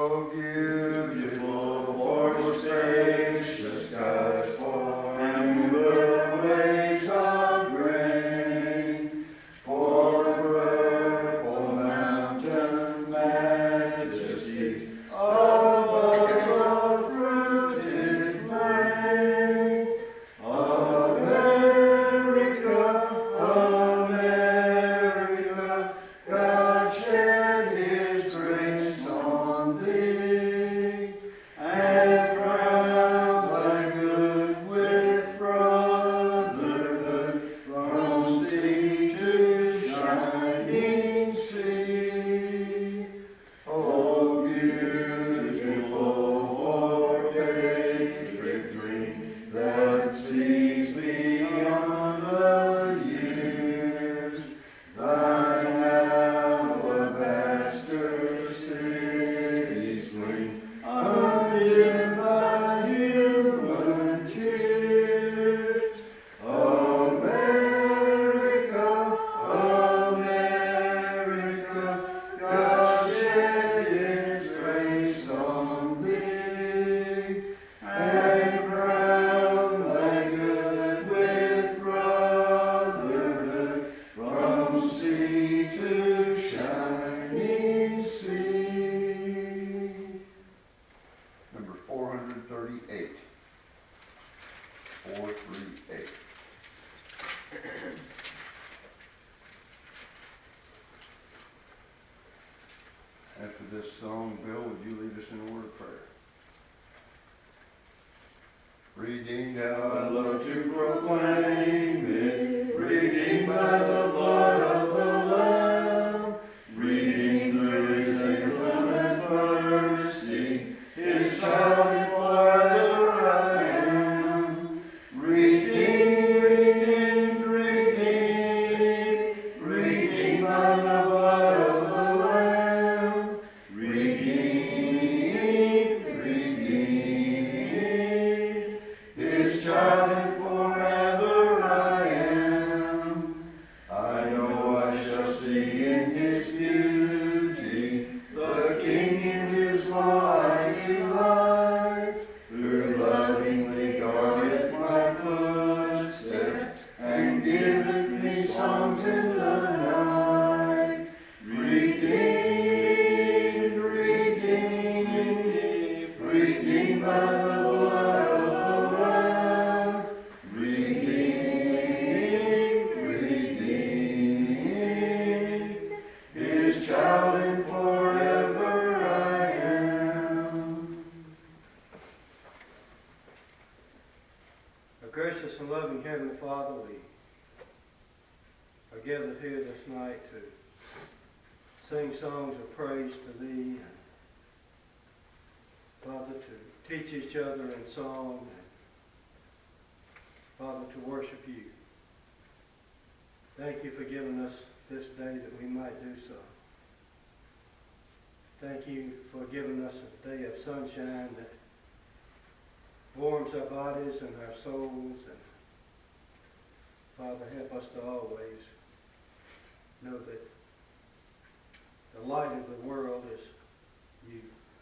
Each other in song, and Father, to worship you. Thank you for giving us this day that we might do so. Thank you for giving us a day of sunshine that warms our bodies and our souls. And Father, help us to always know that the light of the world is you.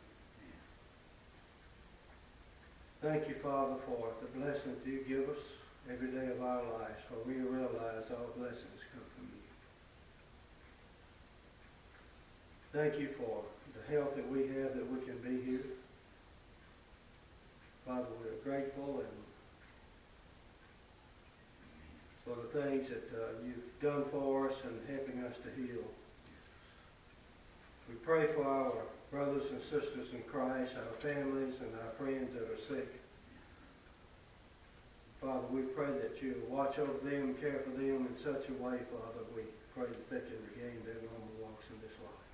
Thank you, Father, for the blessings you give us every day of our lives, for we realize all blessings come from you. Thank you for the health that we have, that we can be here. Father, we're grateful and for the things that you've done for us and helping us to heal. We pray for our brothers and sisters in Christ, our families and our friends that are sick. Father, we pray that you watch over them, care for them in such a way, Father, we pray that they can regain their normal walks in this life.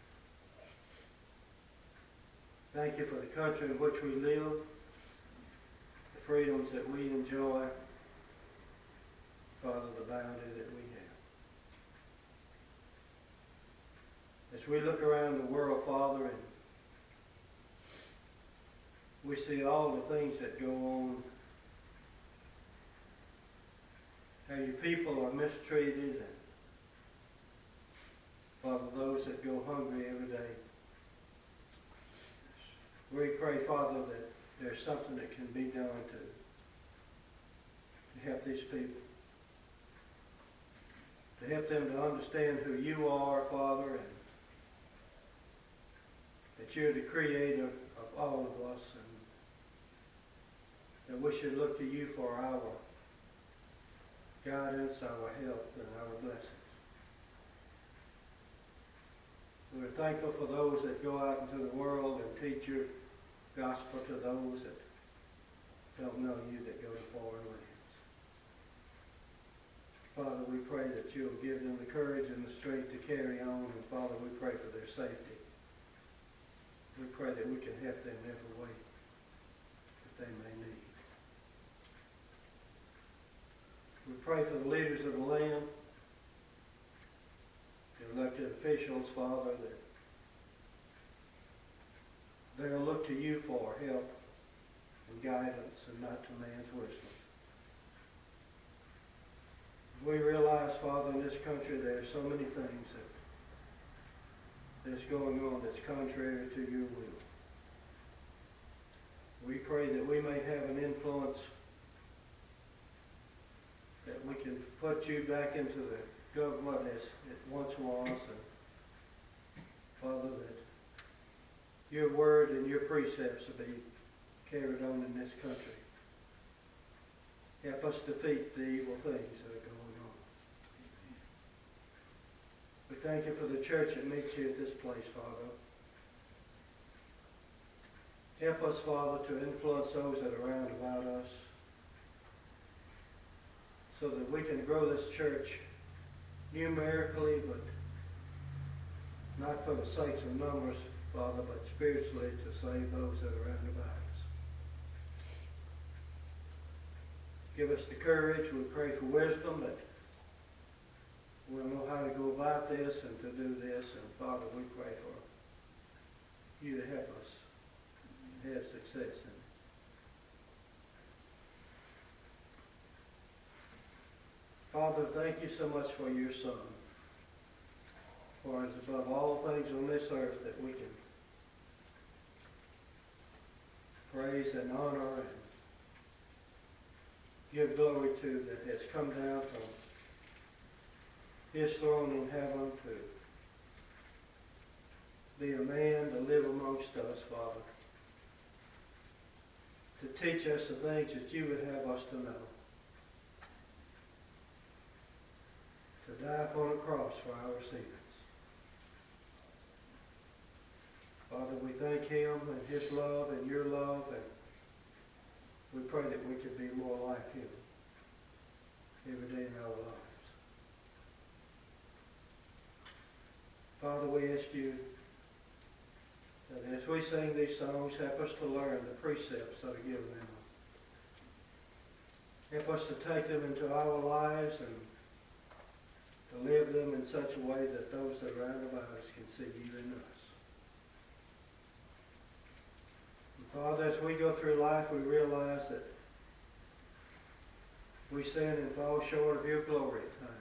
Thank you for the country in which we live, the freedoms that we enjoy, Father, the bounty that we have. As we look around the world, Father, and we see all the things that go on, how your people are mistreated, and Father, those that go hungry every day. We pray, Father, that there's something that can be done to help these people. To help them to understand who you are, Father, and that you're the creator of all of us, and that we should look to you for our guidance, our help, and our blessings. We're thankful for those that go out into the world and teach your gospel to those that don't know you, that go to foreign lands. Father, we pray that you'll give them the courage and the strength to carry on, and Father, we pray for their safety. We pray that we can help them in every way that they may need. We pray for the leaders of the land, the elected officials, Father, that they'll look to you for help and guidance and not to man's wisdom. We realize, Father, in this country there are so many things that's going on that's contrary to your will. We pray that we may have an influence, that we can put you back into the government as it once was, and Father, that your word and your precepts will be carried on in this country. Help us defeat the evil things that are going on. We thank you for the church that meets here at this place, Father. Help us, Father, to influence those that are around about us, so that we can grow this church numerically, but not for the sake of numbers, Father, but spiritually to save those that are around about us. Give us the courage. We pray for wisdom, that we'll know how to go about this and to do this. And Father, we pray for you to help us have success in it. Father, thank you so much for your Son. For it's above all things on this earth that we can praise and honor and give glory to, that has come down from his throne in heaven to be a man, to live amongst us, Father. To teach us the things that you would have us to know. To die upon a cross for our sins. Father, we thank him and his love and your love, and we pray that we could be more like him every day in our lives. Father, we ask you that as we sing these songs, help us to learn the precepts that are given in them. Help us to take them into our lives and to live them in such a way that those that are around about us can see you in us. And Father, as we go through life, we realize that we sin and fall short of your glory at times.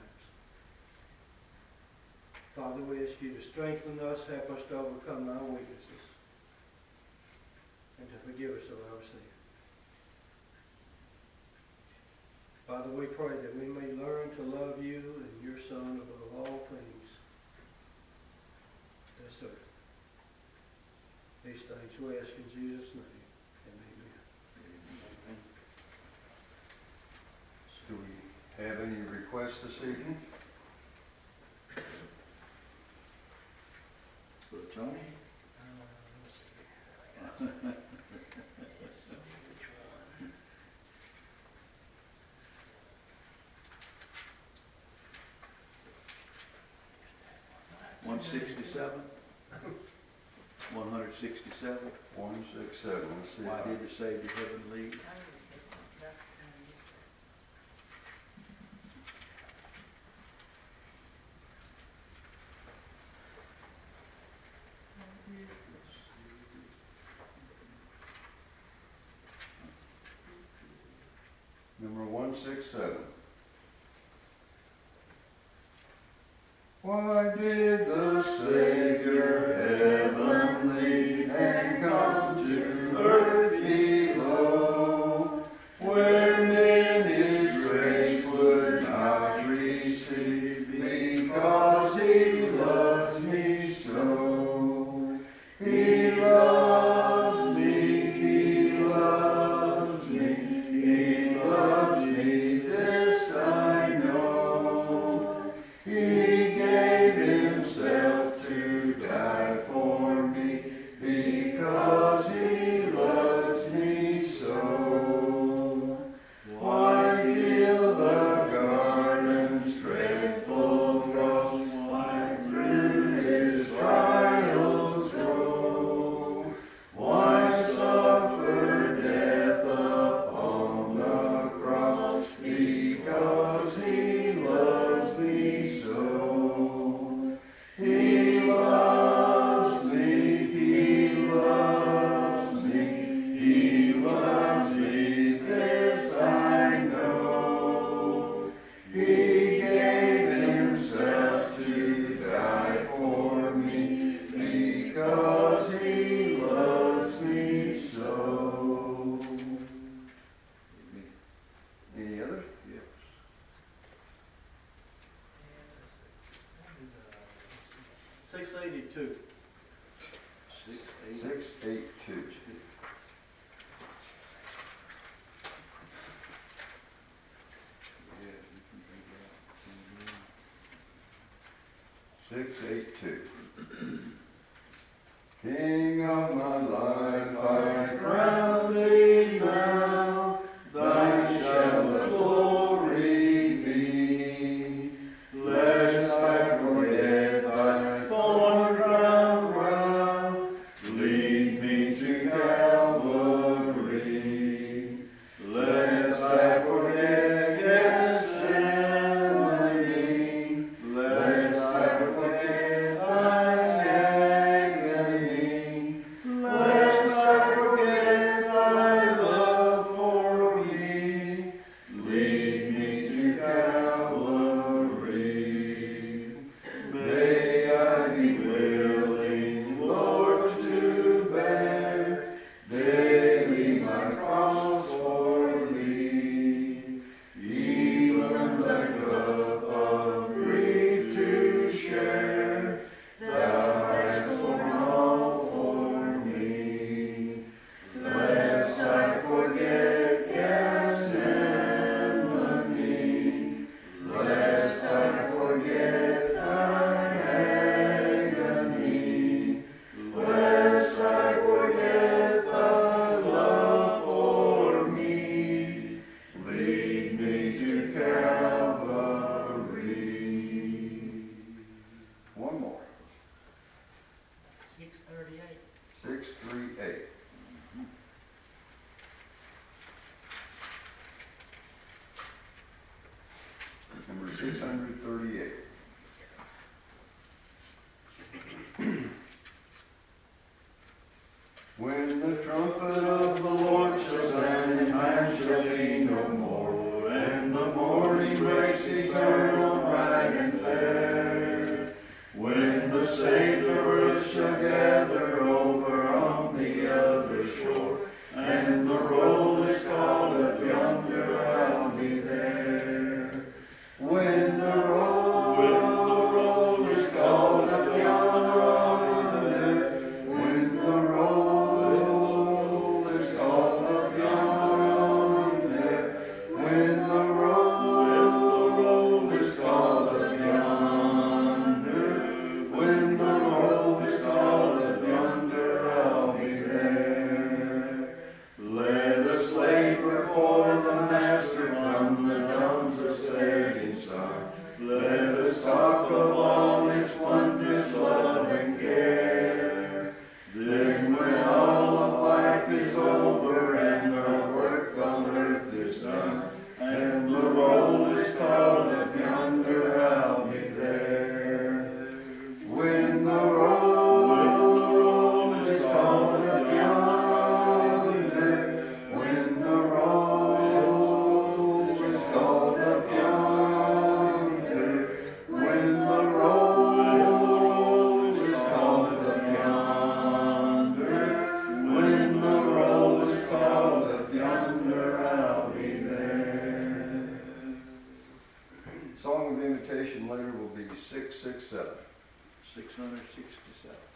Father, we ask you to strengthen us, help us to overcome our weaknesses, and to forgive us of our sin. Father, we pray that we may learn to love you and your Son above all things this earth. These things we ask in Jesus' name, and amen. Do we have any requests this evening? For Tony? One 67? 167? 167. Let's see. Why did the Savior heaven leave? Number 167. Why did the Savior heaven leave and come to 682. King of my life, I crown thee now, thine shall the glory be. Lest I forget thy thorn crown brow, lead me to Calvary. Lest I forget Gethsemane, lest I forget thy agony, lest I forget thy love for me, lead me to Calvary. May I be willing, Lord, to bear daily my cross for thee, even the cup of grief to share, thou hast borne all for me. Lest I forget Gethsemane, lest I forget thine agony, lest I forget thy love for me, lead me to Calvary. One more. 638. 638. Number 638. When the trumpet of the Lord shall sound, time shall be no more, and the morning breaks eternal, bright and fair. When the saved of earth shall gather over on the other shore, and the roll is called up yonder, I'll be there. When the roll is called up yonder, when the roll is called up yonder, when the roll is called up yonder, when the roll is called up yonder, I'll be there. Let us labor for the Master from the dawns of setting sun. Let us talk of all its wondrous love and care. Then when all of life is over and our work on earth is done, and the roll is called up yonder, I'll be there. When the roll is called up yonder, when the roll is called up yonder, when the roll is called up yonder, when the roll is called up yonder, I'll be there. Song of invitation later will be 667. 667.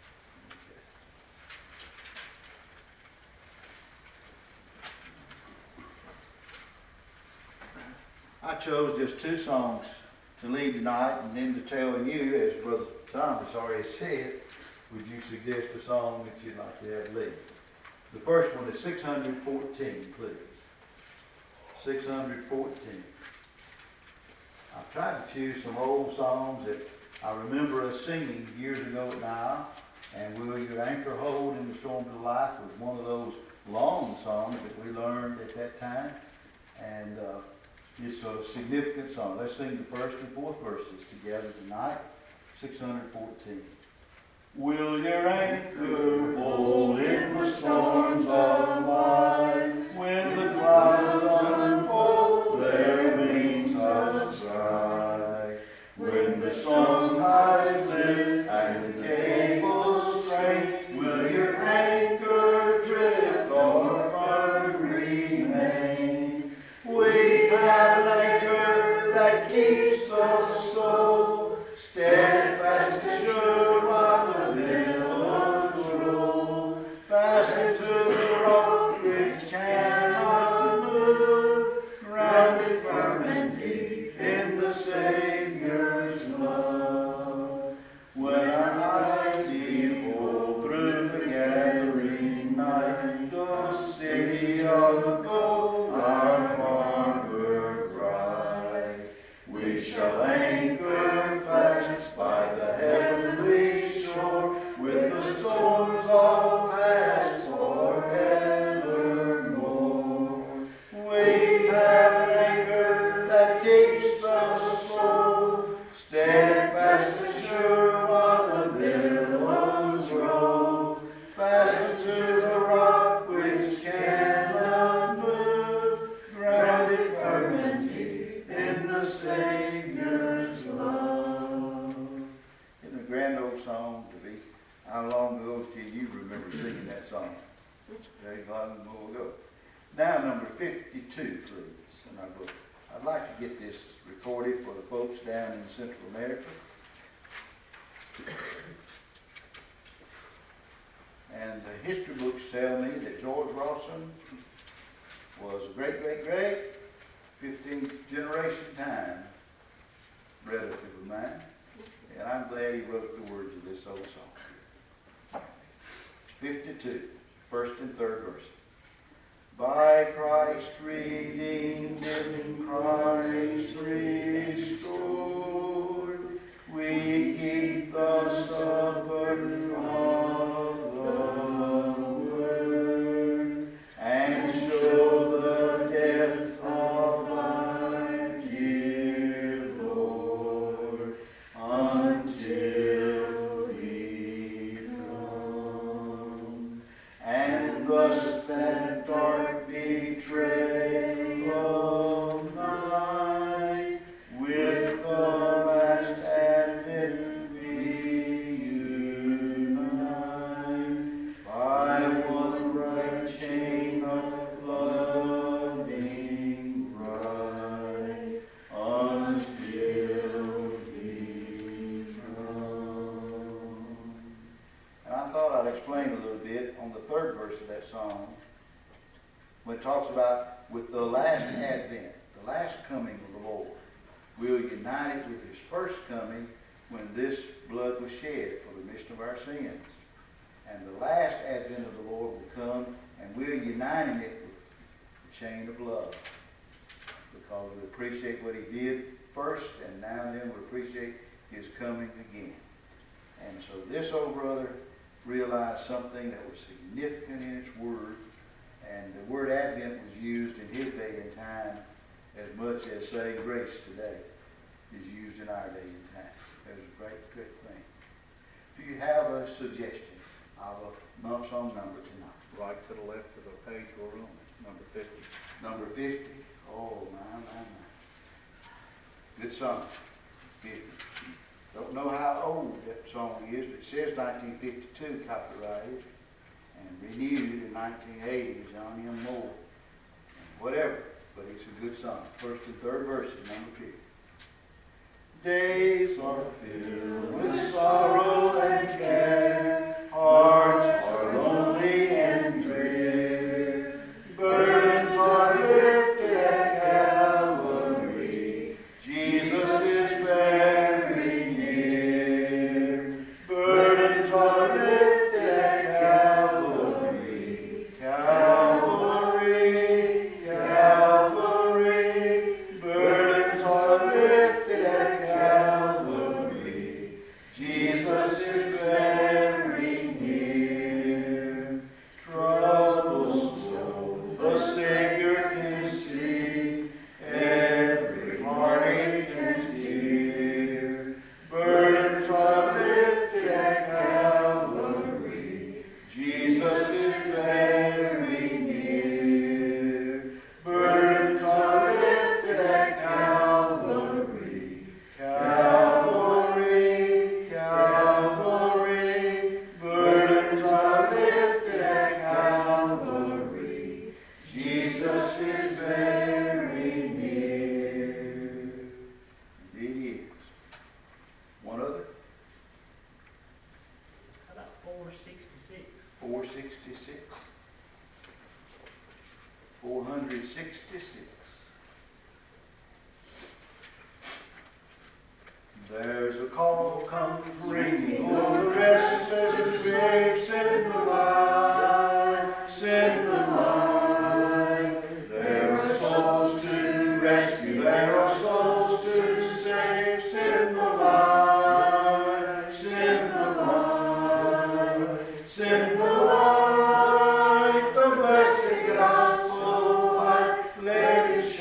I chose just two songs to lead tonight, and then to tell you, as Brother Thomas already said, would you suggest a song that you'd like to have lead? The first one is 614, please. 614. I've tried to choose some old songs that I remember us singing years ago now, and Will Your Anchor Hold in the Storm of Life was one of those long songs that we learned at that time, and it's a significant song. Let's sing the first and fourth verses together tonight. 614. Will your anchor hold in the storms of life, when the clouds unfold their wings of strife, when the strong tides lift and the cables strain? Will your anchor drift or firm remain? We have an anchor that keeps the soul steadfast and sure while the billows roll. Fast Praise God, and we'll go. Now, number 52, please, in our book. I'd like to get this recorded for the folks down in Central America. And the history books tell me that George Rawson was a great, 15th generation time relative of mine. And I'm glad he wrote the words of this old song. 52, first and third verse. By Christ redeemed, in Christ restored, we keep the supper of the Word, and show the death of our dear Lord, until He come. And thus that dark betrayal of night, with the last advent we unite, by one bright chain of loving right, until He come. And I thought I'd explain a little bit on the third verse of that song, when it talks about with the last advent, the last coming of the Lord. We'll unite it with His first coming when this blood was shed for the remission of our sins. And the last advent of the Lord will come, and we're uniting it with the chain of love, because we appreciate what He did first, and now and then we appreciate His coming again. And so this old brother realized something that was significant in its word, and the word Advent was used in his day and time as much as saying grace today is used in our day and time. It was a great thing. Do you have a suggestion of a song number tonight? Right to the left of the page we're on, number 50. Number 50? Oh, my. Good song. 50. Don't know how old that song is, but it says 1952 copyrighted and renewed in 1980, John M. Moore. Whatever, but it's a good song. First and third verses, number 50. Days are filled with sorrow and care, hearts are lonely and drear, burdens are lifted at Calvary, Jesus is very near. Burdens are lifted at Calvary, Calvary, Calvary. Burdens are lifted at Calvary, Jesus is very near. Troubles so the Savior can see, every heartache and tear. Burdens are lifted at Calvary, Jesus is very near. Burdens are lifted at Calvary, Calvary, Calvary. Burdens are lifted at Calvary, Jesus is very near. Indeed he is. One other? How about 466? 466. 466. There's a call comes ringing over the rest, says the grave, send the light, send the light. There are souls to rescue, there are souls to save, send the light, send the light, send the light, the blessed gospel light, let it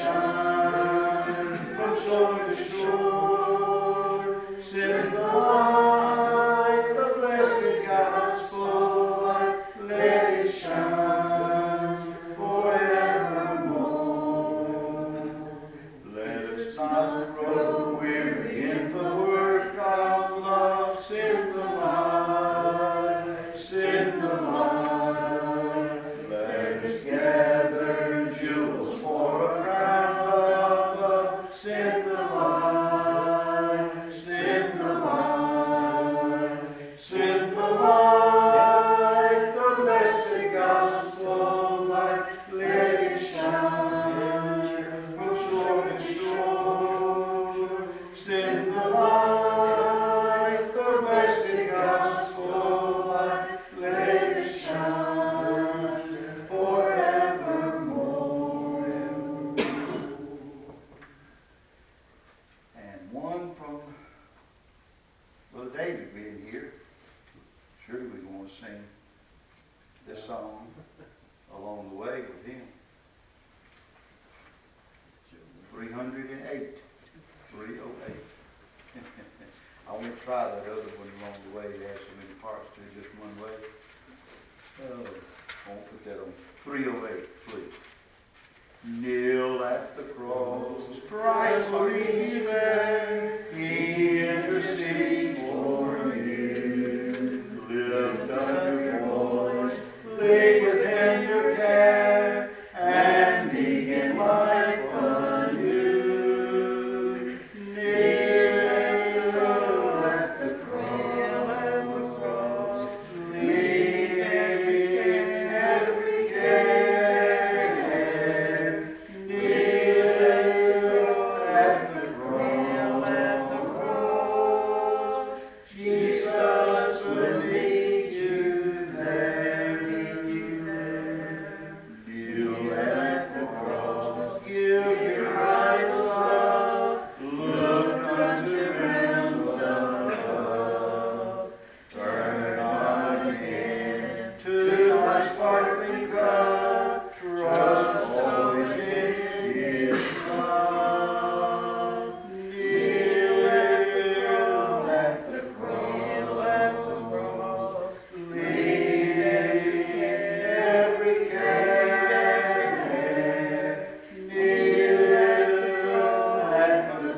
shine from shore to shore. Send the light, along the way with him. 308. 308. I won't try that other one along the way. It has so many parts to it, just one way. I won't put that on. 308, please. Kneel at the cross, Christ leads you there. He intercedes for you. Lift up your voice, lay with him your care, and begin life anew. Kneel at the cross, leave every care. Kneel at the cross, Jesus will lead you there. Kneel at the cross, give your idols up, look unto realms above. Turn on again to thy sparkling cup, trust always in His Son. Kneel at the cross, leave every care. Kneel at the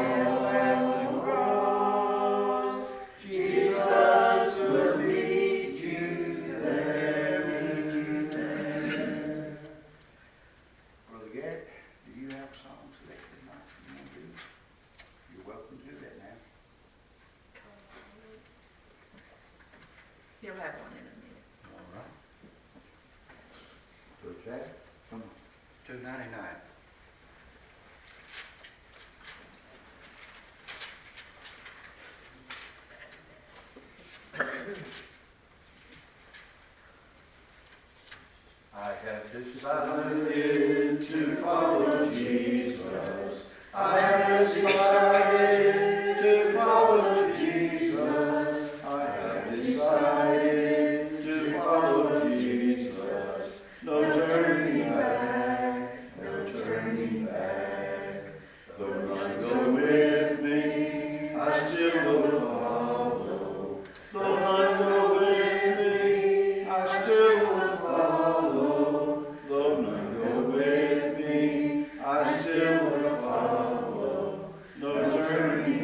cross, Jesus will lead you there. Brother Gett, do you have songs selected tonight you want to do? You're welcome to do that now. You'll have one in a minute. All right. So Jack, come on. 299. I have decided to follow Jesus. I have decided to follow Jesus. I have decided to follow Jesus. No turning back, no turning back. Though none go with me, I still will follow. Though none go with me, I still will follow. Though none go with me, I still will follow. No turning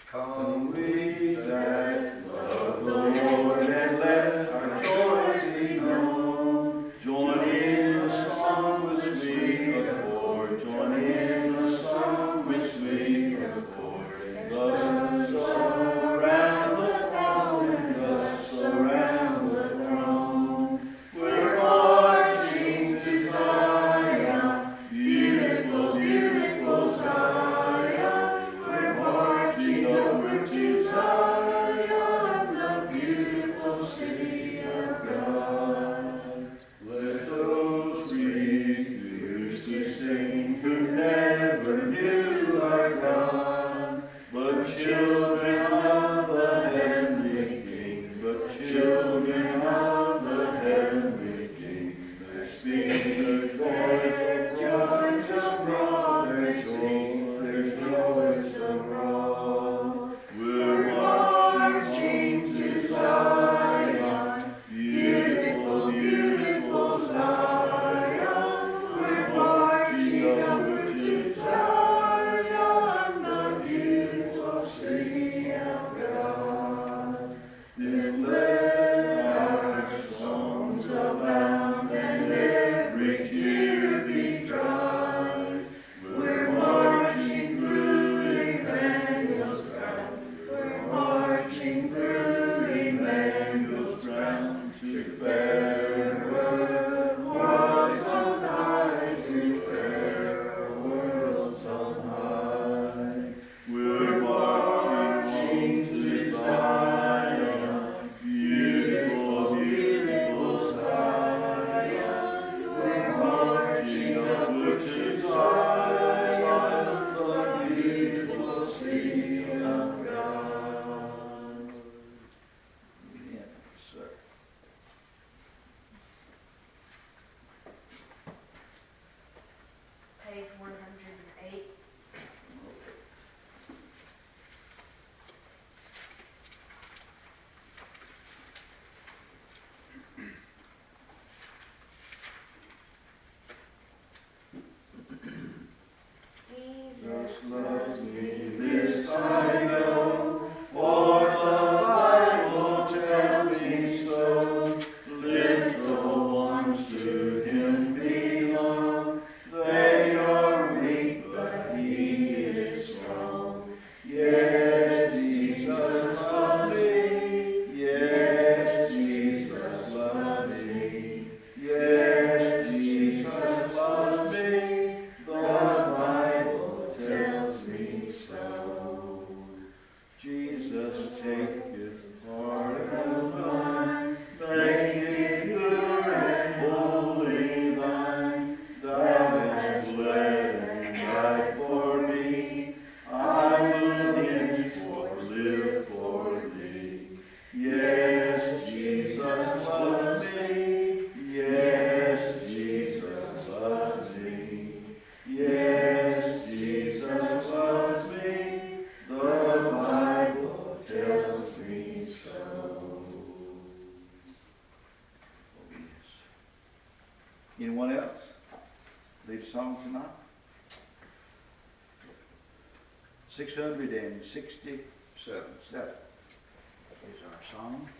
Come we that love the Lord, and let our joys be known. Join in the song with sweet accord. Join in the song with sweet accord. Thus surround the throne, and thus surround the throne. We're marching to Zion, beautiful, beautiful Zion. We're marching over to Zion, the beautiful city of God. Let those refuse to sing who never knew our God, but children of the heavenly King, but children of the heavenly King. There's the joys abroad, there's joys abroad. We're marching to Zion, beautiful, beautiful Zion. We're marching over to Zion, the beautiful city of God. Then let our songs abound and every tear be dried. We're marching through Emmanuel's ground. We're marching through Emmanuel's ground to fairer worlds on high, to fairer worlds on high. We're marching to Zion, beautiful, beautiful Zion. We're marching over to Zion, the beautiful city of God. Amen, sir. Page 108. Jesus loves me, this I know, for the Bible tells me so. Little ones to Him belong. They are weak, but He is strong. Yes, Jesus loves me. Yes, Jesus loves me. Yes, Jesus loves me. The Bible tells me so. Jesus, take His heart of mine, make it pure and wholly thine. Thou hast bled and died for me. I will henceforth live for Thee. Yes, Jesus loves me. Yes, Jesus loves me. Yes, Jesus loves me. The Bible tells me so. Anyone else? Lead a song tonight? 667. 7 is our song.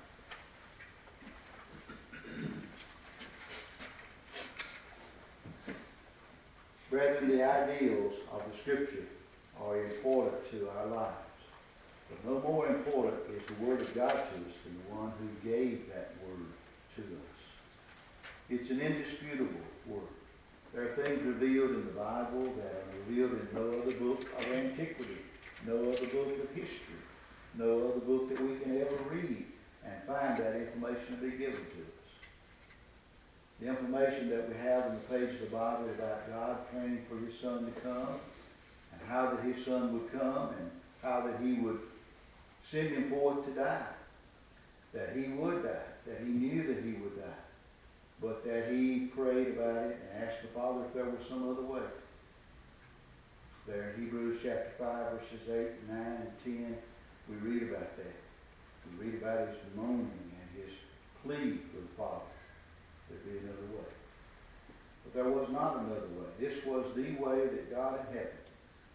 Brethren, the ideals of the Scripture are important to our lives. But no more important is the Word of God to us than the one who gave that Word to us. It's an indisputable Word. There are things revealed in the Bible that are revealed in no other book of antiquity, no other book of history, no other book that we can ever read and find that information to be given to us. The information that we have in the page of the Bible about God praying for His Son to come, and how that His Son would come, and how that He would send Him forth to die, that He would die, that He knew that He would die, but that He prayed about it and asked the Father if there was some other way. There in Hebrews chapter 5, verses 8, 9, and 10, we read about that. We read about His moaning and His plea for the Father. There'd be another way. But there was not another way. This was the way that God in heaven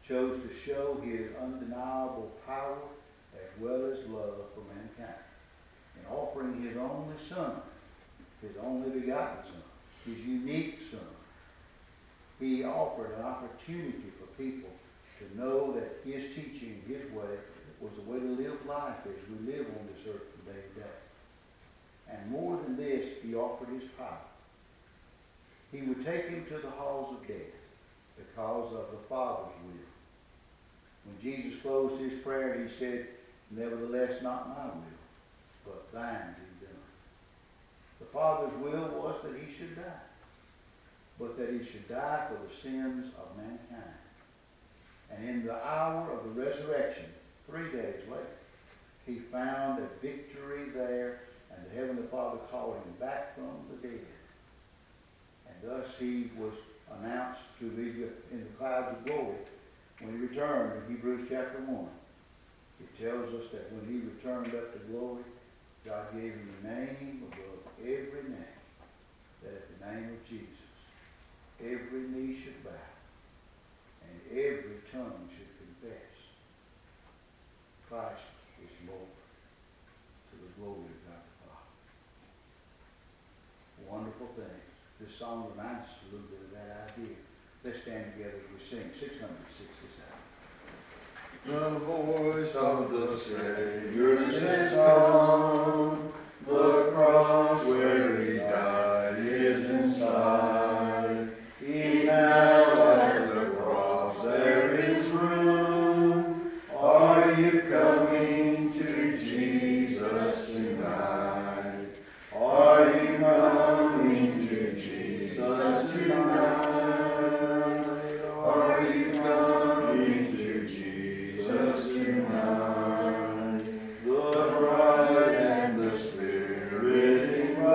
chose to show his undeniable power as well as love for mankind in offering his only Son, his only begotten Son, his unique Son. He offered an opportunity for people to know that his teaching, his way, was the way to live life as we live on this earth from day to day. And more than this, he offered his power. He would take him to the halls of death because of the Father's will. When Jesus closed his prayer, he said, "Nevertheless, not my will, but thine be done." The Father's will was that he should die, but that he should die for the sins of mankind. And in the hour of the resurrection, 3 days later, he found a victory there, and the Heavenly Father called him back from the dead. And thus he was announced to be in the clouds of glory when he returned in Hebrews chapter 1. It tells us that when he returned up to glory, God gave him a name above every name, that at the name of Jesus, every knee should bow, and every tongue should confess Christ is Lord, to the glory of God the Father. Wonderful thing. This song reminds us a little bit of that idea. Let's stand together as we sing 667. The voice of the Savior sings on, the cross where he died is inside. He now at the cross there is room. Are you coming to Jesus tonight? Are you coming to Jesus tonight? Are you coming to Jesus tonight? The bride and the Spirit invite.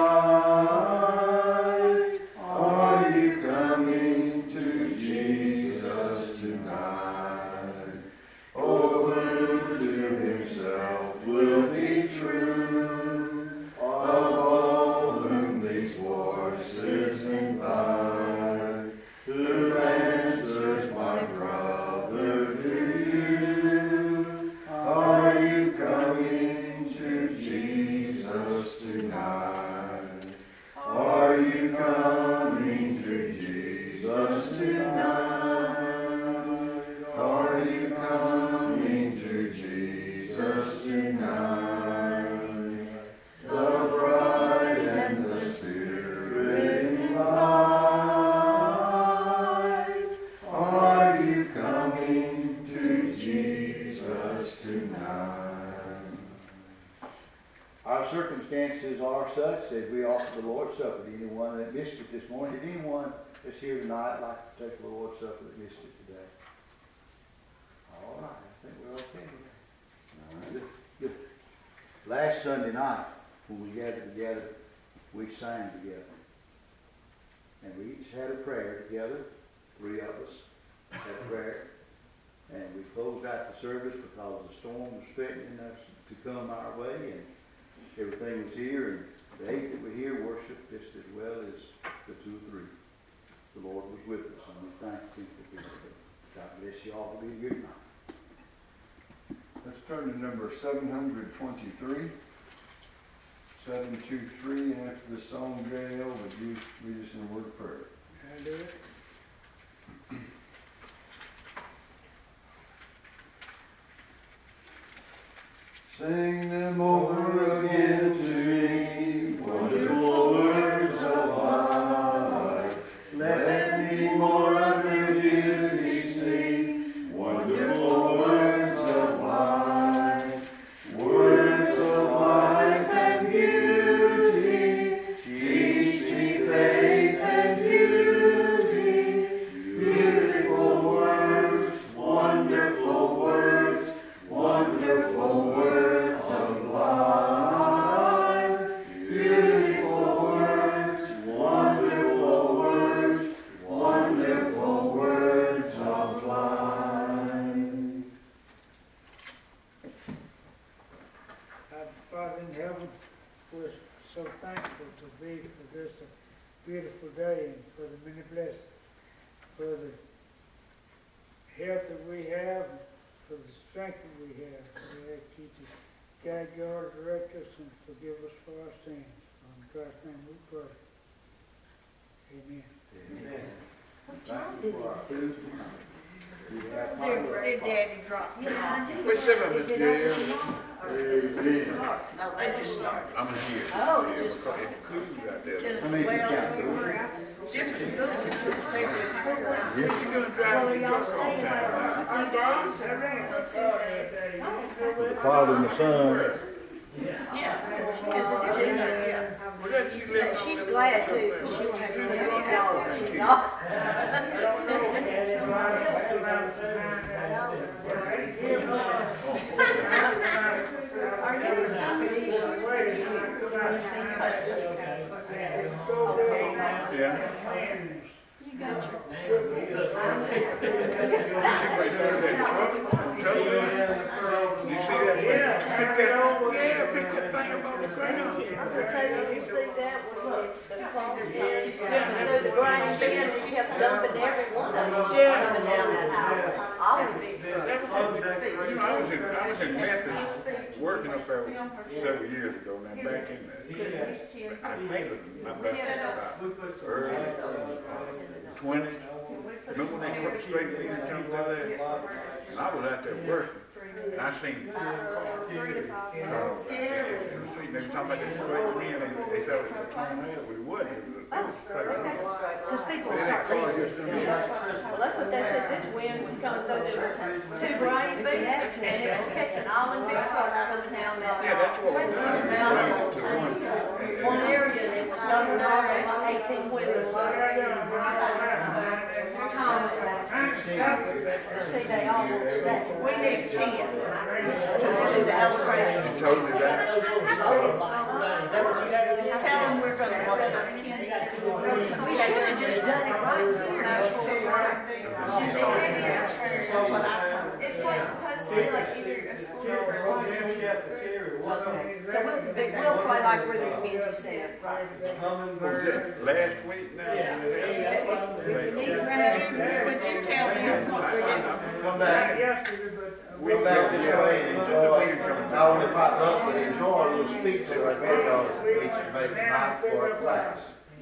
Are you coming to Jesus tonight? Oh, who to himself will be true, of all whom these voices invite, who answers, my brother, to you? Are you coming to Jesus tonight? Are you coming to Jesus tonight? Are you coming to Jesus tonight? The bride and the Spirit invite. Are you coming to Jesus tonight? Our circumstances are such that we offer the Lord's Supper to anyone that missed it this morning. Did anyone that's here tonight like to take the Lord's Supper that missed it today? All right, I think we're okay. All right. Good. Last Sunday night, when we gathered together, we sang together. And we each had a prayer together. 3 of us had a prayer. And we closed out the service because the storm was threatening us to come our way. And everything was here. And the 8 that were here worshiped just as well as the 2 or 3. The Lord was with us. And we thank Him for this. God bless you all. Be good night. Let's turn to number 723. 723, and after the song, J.L., would you lead us in a word of prayer? Can I do it? Sing them over again to me, wonderful words of life. Let me more of their beauty see, wonderful words of life. Words of life and beauty, teach me faith and beauty. Beautiful words, wonderful words, wonderful words of life. Beautiful words, wonderful words, wonderful words of life. Our Father in heaven, we're so thankful to be for this beautiful day and for the many blessings, for the health strength that we have. We ask you to guide, guard, direct us, and forgive us for our sins. In Christ's name we pray. Amen. Thank you for our food tonight. Did Daddy drop? Yeah, I did. Wait a second, Is Miss it Gail. open tomorrow? No, they just started. I'm here. Oh, Yeah, just because it's cool out there. How many did you count? Different schools, different favorite. You gonna drive Well, the y'all truck all staying the like time? a few days or until Tuesday? The Father and the Son. Yeah. Yeah. Was that you living on She's that glad road too, up 'cause there? she won't have to do any hours. She's off. Are you the son? Yeah. You got your. She right there, that truck. I'm telling you. You see that? Yeah, pick that thing up on the ground. You see that one, the phone, through the grind bin, you kept dumping every one of them coming down that aisle. All the big You know, I was in Memphis, working up there several years ago, now back in there. I painted my back about early 20s. Remember when they put the straight beam come through there? And I was out there working, and I seen four cars. They was talking about that straight beam, they said it was a tornado, but it wasn't. It was straight beam. Because people Then that start car reading. just stood there. Well, that's what they said, this wind was coming through the two grain beans, and it was catching all in big cars coming down that. Yeah, that's what we're doing. It's raining to One area, and it was dumping all like 18 wheelers. See, they all want to stay. We need 10. To do the illustration. You told me that. Tell them we're gonna set up 10. We should have just done it right here. It's like supposed to be like either a school or a So we'll play like we're the community center, right? What was that, last week now? Would you tell them what we're doing? Come back. Yesterday, but. Come back this way and enjoy. Not only potluck, but enjoy our little speech that our granddaughter needs to make tonight for our class.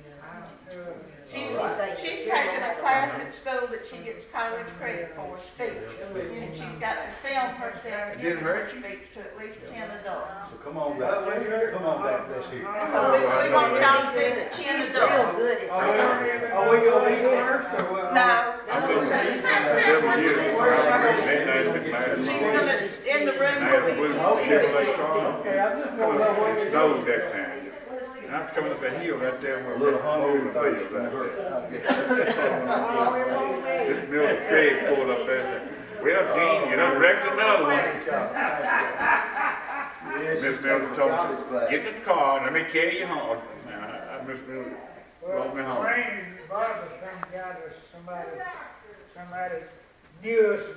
She's taking a class at school that she gets college credit for, speech. And she's got to film herself It didn't hurt you? speech to at least 10 adults. So come on back. Come on back this year. We want y'all to be the 10 adults. Good at Are we gonna be first or what? No, I've been several years. That night been mad. she's gonna, in the room I had a where we blue can Chevrolet car. Okay, I just wanna know what It you're snowed doing. that time. And I was coming up that hill right there where A little Mr. hungry and Moulton lives thirsty. right there. This Milton Craig pulled up there and said, well, Gene, you done wrecked another one. Miss Milton told me, get in the car, let me carry you home. And Miss Milton brought me home. Rain, Barbara, some guy, somebody knew us